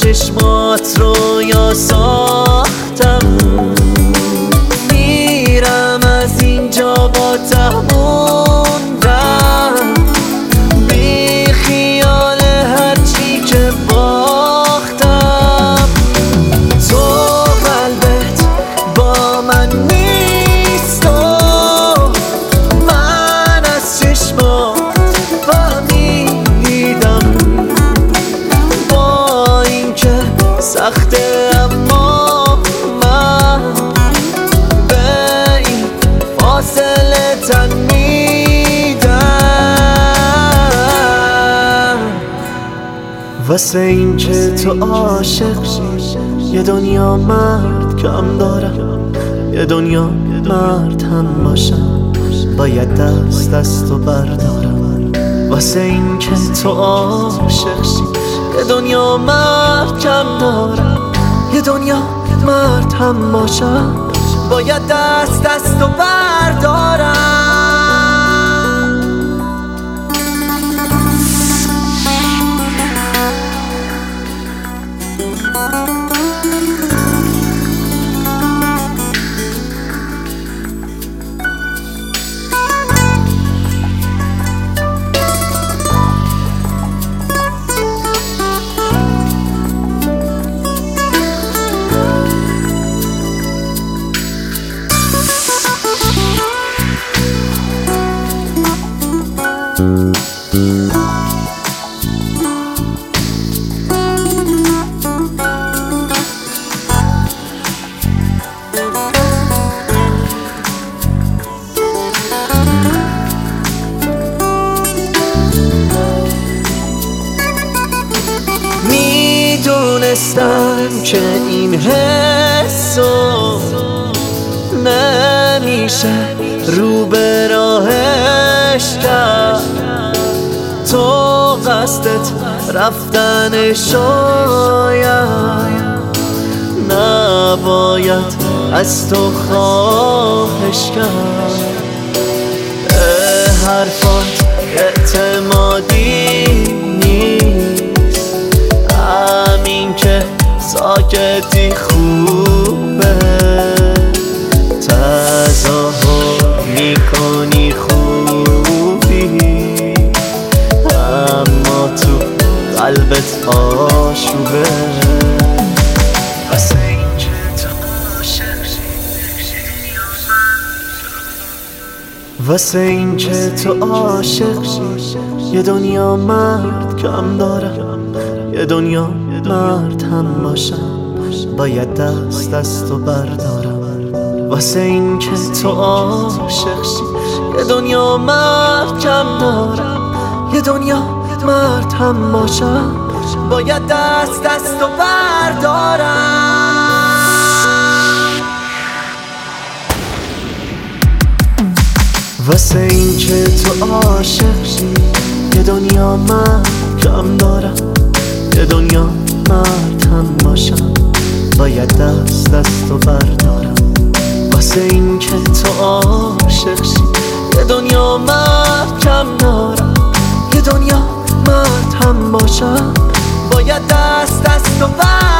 چشمات رو یا ساختم، میرم از اینجا با تموندم، بی خیال هرچی که باختم. تو قلبت با من نیست و من از چشمات فهمیدم، با اینکه سخته اما من به این فاصله تن میدم. واسه اینکه تو عاشق یه دنیا مرد کم دارم، یه دنیا مرد هم باشم، باید دست از تو بردارم. واسه اینکه تو عاشق یه دنیا مرد کم دارم، یه دنیا مرد هم باشم، باید دست از تو بردارم. میدونستم که این حسو نمیشه رو به راهش کرد، تو قصدت رفتن شاید نباید از تو خواهش کرد. حرفات اعتمادی نیست، همین که ساکتی خوبه، تظاهر میکنی خوبی اما تو قلبت آشوبه. واسه اینکه تو عاشق واسه اینکه تو عاشق یه دنیا مرد کم دارم، یه دنیا مرد هم باشم، باید دست از تو بردارم. واسه اینکه تو عاشق یه دنیا مرد کم دارم، یه دنیا مرد هم باشم، باید دست از تو بردارم. واسه اینکه تو عاشق یه دنیا مرد کم دارم، یه دنیا مرد هم باشم، باید دست از تو بردارم. واسه اینکه تو عاشق یه دنیا مرد کم دارم، یه دنیا مرد هم باشم، باید دست از تو بردارم.